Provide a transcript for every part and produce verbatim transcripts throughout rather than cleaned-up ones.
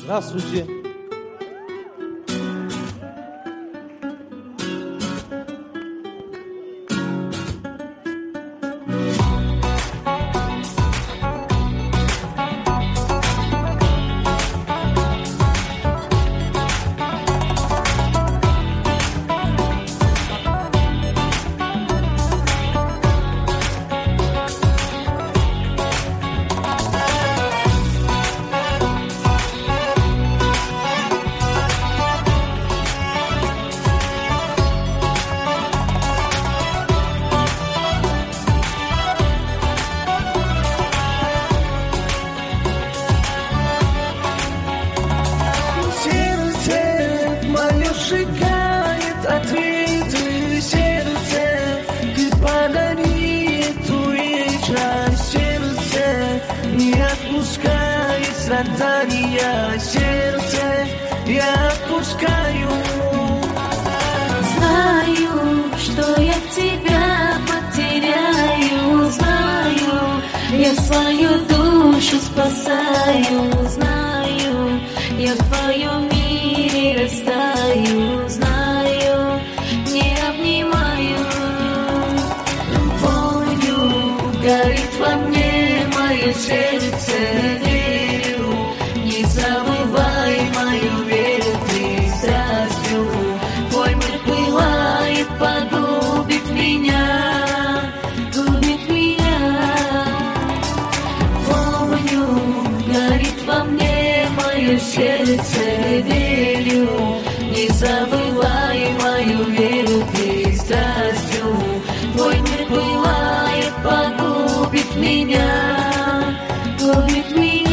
Здравствуйте. Шикает ответы сердце, ты подари эту вечность, сердце не отпускает страдания, сердце я отпускаю. Знаю, что я тебя потеряю, знаю, я свою душу спасаю, знаю, я в твоем мире растаю, знаю, не обнимаю. Помню, горит во мне мое сердце, верю, не забывай мою веру ты страстью. Твой мир пылает, погубит меня, губит меня. Помню, горит во мне мое сердце, верю, не забывай мою веру ты страстью. Твой мир пылает, погубит меня, губит меня.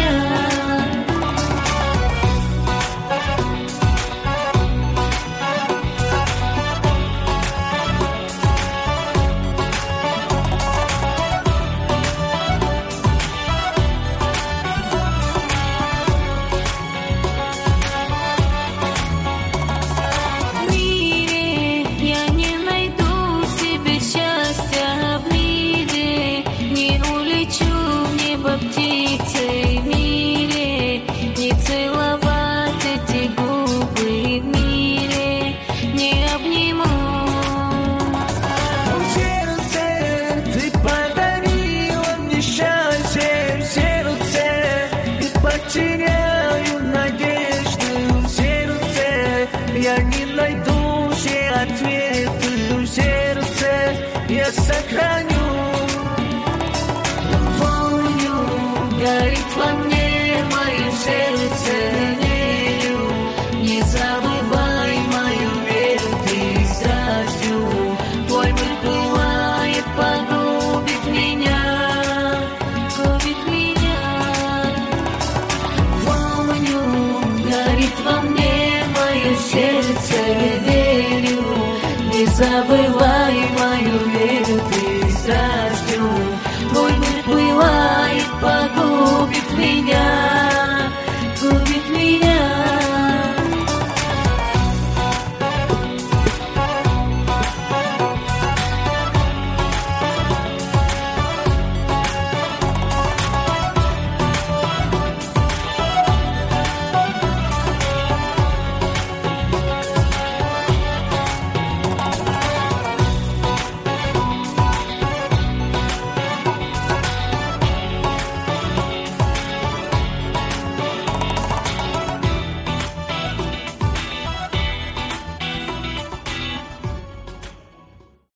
Птицей в мире, не целовать эти губы в мире, не обниму. В сердце ты подарила мне счастье, в сердце и потеряю надежды, в сердце я не найду все ответы, в сердце я сохраню. Горит во мне мое сердце, верю, не забывай мою веру ты страстью. Твой мир пылает, погубит меня, губит меня. Помню, горит во мне мое сердце, верю, не забывай мою